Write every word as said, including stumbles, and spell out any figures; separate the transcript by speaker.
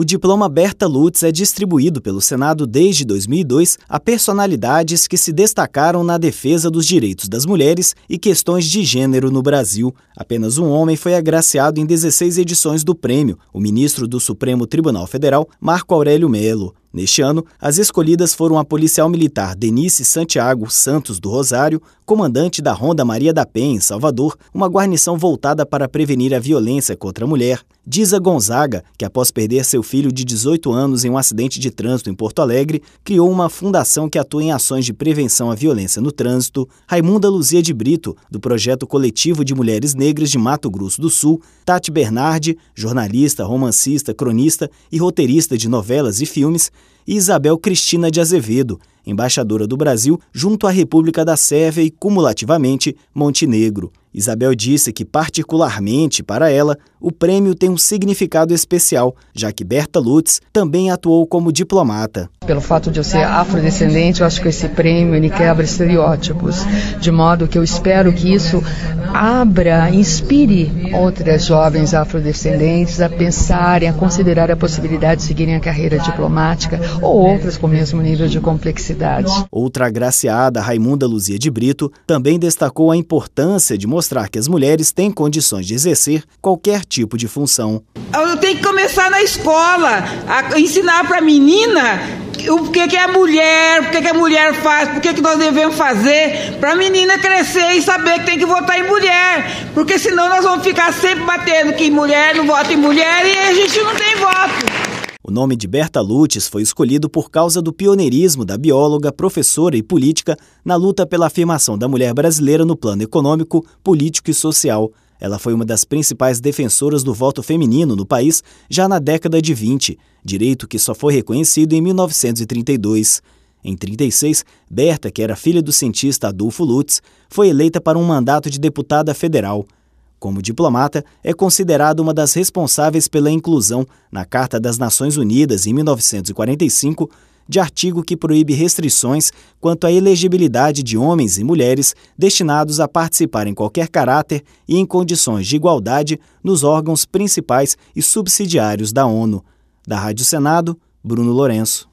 Speaker 1: O diploma Berta Lutz é distribuído pelo Senado desde dois mil e dois a personalidades que se destacaram na defesa dos direitos das mulheres e questões de gênero no Brasil. Apenas um homem foi agraciado em dezesseis edições do prêmio, o ministro do Supremo Tribunal Federal, Marco Aurélio Mello. Neste ano, as escolhidas foram a policial militar Denise Santiago Santos do Rosário, comandante da Ronda Maria da Penha, em Salvador, uma guarnição voltada para prevenir a violência contra a mulher, Diza Gonzaga, que após perder seu filho de dezoito anos em um acidente de trânsito em Porto Alegre, criou uma fundação que atua em ações de prevenção à violência no trânsito, Raimunda Luzia de Brito, do Projeto Coletivo de Mulheres Negras de Mato Grosso do Sul, Tati Bernardi, jornalista, romancista, cronista e roteirista de novelas e filmes, e Isabel Cristina de Azevedo, embaixadora do Brasil junto à República da Sérvia e, cumulativamente, Montenegro. Isabel disse que, particularmente para ela, o prêmio tem um significado especial, já que Berta Lutz também atuou como diplomata.
Speaker 2: Pelo fato de eu ser afrodescendente, eu acho que esse prêmio ele quebra estereótipos, de modo que eu espero que isso abra, inspire outras jovens afrodescendentes a pensarem, a considerar a possibilidade de seguirem a carreira diplomática ou outras com o mesmo nível de complexidade.
Speaker 1: Outra agraciada, Raimunda Luzia de Brito, também destacou a importância de mostrar que as mulheres têm condições de exercer qualquer tipo de função.
Speaker 3: Eu tenho que começar na escola, a ensinar para a menina o que, que é mulher, o que, que a mulher faz, o que, que nós devemos fazer, para a menina crescer e saber que tem que votar em mulher, porque senão nós vamos ficar sempre batendo que mulher não vota em mulher e a gente não tem voto.
Speaker 1: O nome de Berta Lutz foi escolhido por causa do pioneirismo da bióloga, professora e política na luta pela afirmação da mulher brasileira no plano econômico, político e social. Ela foi uma das principais defensoras do voto feminino no país já na década de vinte, direito que só foi reconhecido em mil novecentos e trinta e dois. Em trinta e seis, Berta, que era filha do cientista Adolfo Lutz, foi eleita para um mandato de deputada federal. Como diplomata, é considerada uma das responsáveis pela inclusão, na Carta das Nações Unidas, em mil novecentos e quarenta e cinco, de artigo que proíbe restrições quanto à elegibilidade de homens e mulheres destinados a participar em qualquer caráter e em condições de igualdade nos órgãos principais e subsidiários da ONU. Da Rádio Senado, Bruno Lourenço.